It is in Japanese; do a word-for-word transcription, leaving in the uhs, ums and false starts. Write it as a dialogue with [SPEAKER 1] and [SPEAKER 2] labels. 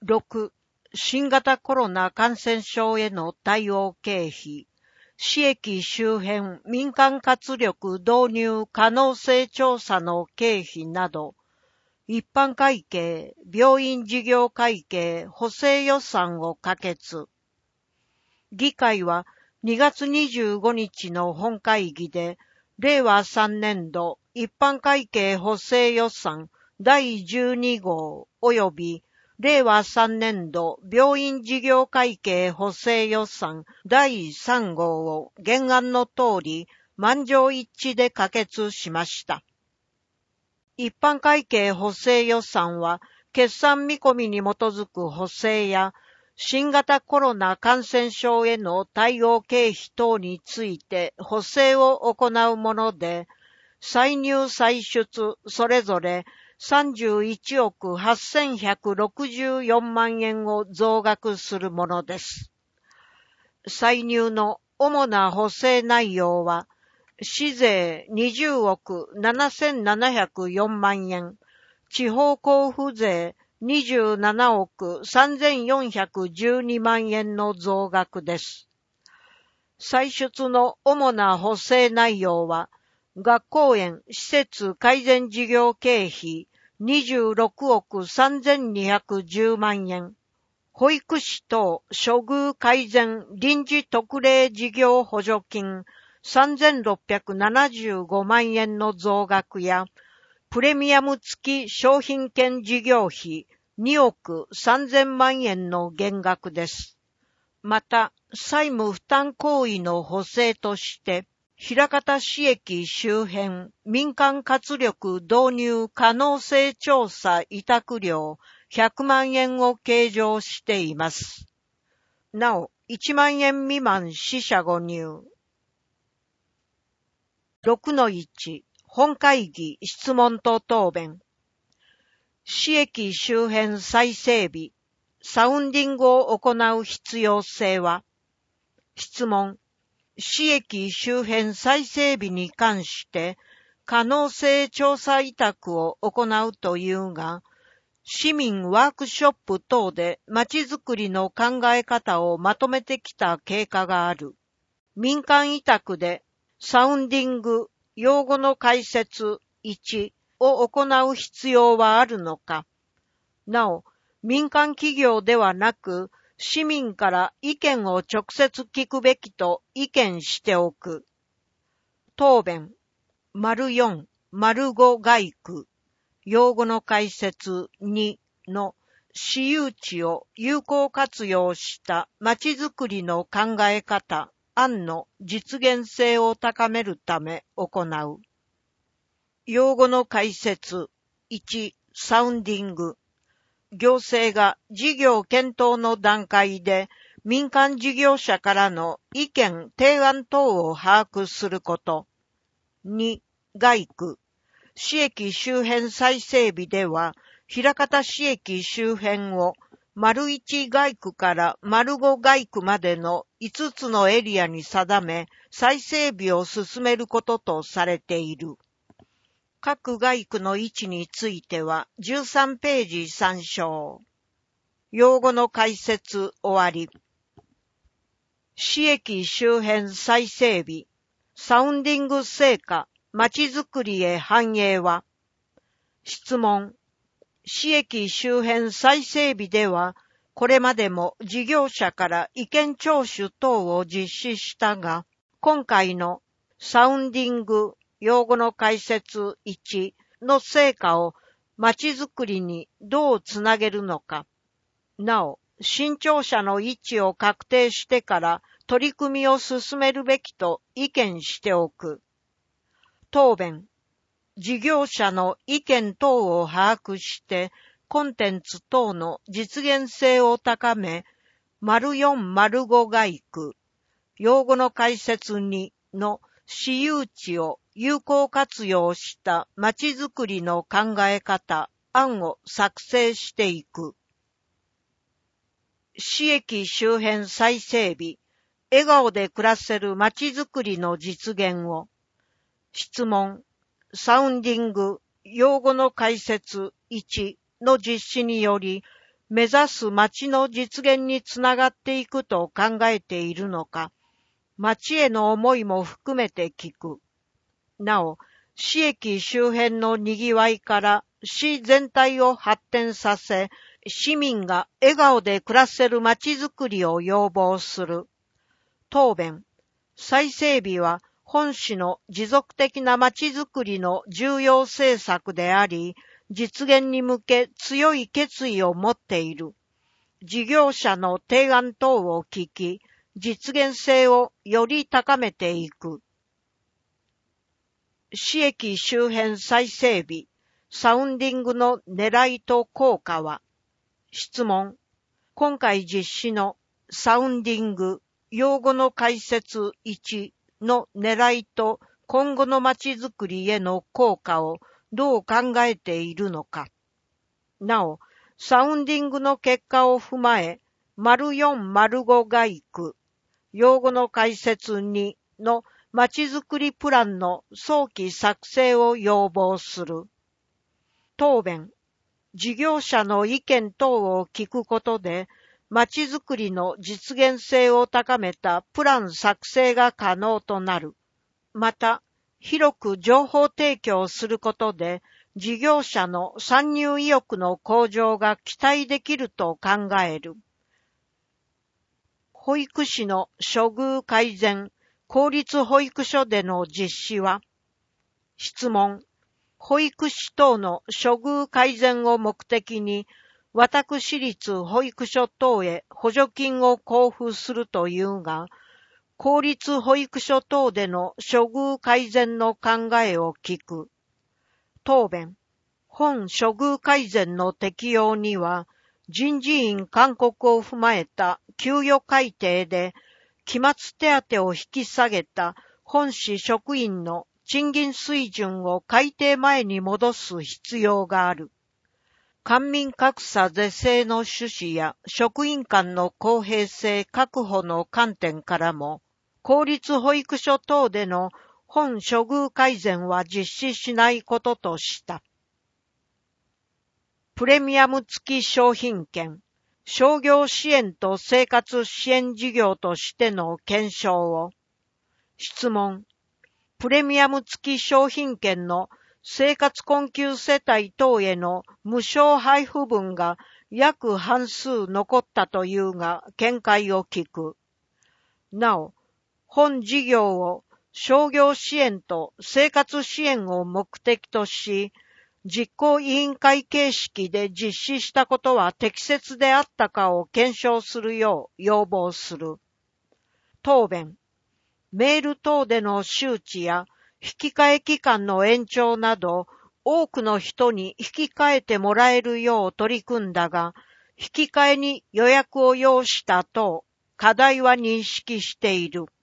[SPEAKER 1] ろく、新型コロナ感染症への対応経費、市駅周辺民間活力導入可能性調査の経費など、一般会計、病院事業会計、補正予算を可決。議会はにがつにじゅうごにちの本会議で、れいわさんねんど一般会計補正予算だいじゅうにごう及びれいわさんねんど病院事業会計補正予算だいさんごうを原案の通り満場一致で可決しました。一般会計補正予算は決算見込みに基づく補正や新型コロナ感染症への対応経費等について補正を行うもので、歳入歳出それぞれさんじゅういちおくはっせんひゃくろくじゅうよんまんえんを増額するものです。歳入の主な補正内容は、市税にじゅうおくななせんななひゃくよんまんえん、地方交付税にじゅうななおくさんぜんよんひゃくじゅうにまんえんの増額です。歳出の主な補正内容は、学校園施設改善事業経費にじゅうろくおくさんぜんにひゃくじゅうまんえん、保育士等処遇改善臨時特例事業補助金さんぜんろっぴゃくななじゅうごまんえんの増額や、プレミアム付き商品券事業費におくさんぜんまんえんの減額です。また、債務負担行為の補正として、枚方市駅周辺民間活力導入可能性調査委託料ひゃくまんえんを計上しています。なお、いちまんえん未満四捨五入。ろくのいち、本会議質問と答弁。市駅周辺再整備、サウンディングを行う必要性は、質問。市駅周辺再整備に関して可能性調査委託を行うというが、市民ワークショップ等でまちづくりの考え方をまとめてきた経過がある。民間委託でサウンディング、用語の解説いちを行う必要はあるのか。なお、民間企業ではなく、市民から意見を直接聞くべきと意見しておく。答弁、丸よん、丸ご概句、用語の解説にの私有地を有効活用したまちづくりの考え方、案の実現性を高めるため行う。用語の解説いち、サウンディング。行政が事業検討の段階で民間事業者からの意見・提案等を把握すること。に、概句。市駅周辺再整備では、枚方市駅周辺を丸いち概区から丸ご概区までのいつつのエリアに定め、再整備を進めることとされている。各概区の位置についてはじゅうさんページ参照。用語の解説終わり。市駅周辺再整備、サウンディング成果、まちづくりへ反映は、質問。市駅周辺再整備では、これまでも事業者から意見聴取等を実施したが、今回のサウンディング、用語の解説いちの成果をまちづくりにどうつなげるのか。なお、新庁舎の位置を確定してから取り組みを進めるべきと意見しておく。答弁。事業者の意見等を把握して、コンテンツ等の実現性を高め、丸よん、丸ご概区、用語の解説にの私有地を有効活用したまちづくりの考え方、案を作成していく。市駅周辺再整備、笑顔で暮らせるまちづくりの実現を。質問。サウンディング、用語の解説いちの実施により、 目指す町の実現につながっていくと考えているのか、町への思いも含めて聞く。なお、市駅周辺の賑わいから市全体を発展させ、市民が笑顔で暮らせる町づくりを要望する。答弁。再整備は本市の持続的な町づくりの重要政策であり、実現に向け強い決意を持っている。事業者の提案等を聞き、実現性をより高めていく。市駅周辺再整備、サウンディングの狙いと効果は？質問。今回実施のサウンディング、用語の解説いちの狙いと今後のまちづくりへの効果をどう考えているのか。なお、サウンディングの結果を踏まえ、丸よん、丸ご概句、用語の解説にのまちづくりプランの早期作成を要望する。答弁。事業者の意見等を聞くことで、まちづくりの実現性を高めたプラン作成が可能となる。また、広く情報提供することで、事業者の参入意欲の向上が期待できると考える。保育士の処遇改善、公立保育所での実施は？質問。保育士等の処遇改善を目的に、私立保育所等へ補助金を交付するというが、公立保育所等での処遇改善の考えを聞く。答弁。本処遇改善の適用には、人事院勧告を踏まえた給与改定で、期末手当を引き下げた本市職員の賃金水準を改定前に戻す必要がある。官民格差是正の趣旨や職員間の公平性確保の観点からも、公立保育所等での本処遇改善は実施しないこととした。プレミアム付き商品券、商業支援と生活支援事業としての検証を。質問。プレミアム付き商品券の生活困窮世帯等への無償配布分が約半数残ったというが見解を聞く。なお、本事業を商業支援と生活支援を目的とし、実行委員会形式で実施したことは適切であったかを検証するよう要望する。答弁。メール等での周知や引き換え期間の延長など、多くの人に引き換えてもらえるよう取り組んだが、引き換えに予約を要した等、課題は認識している。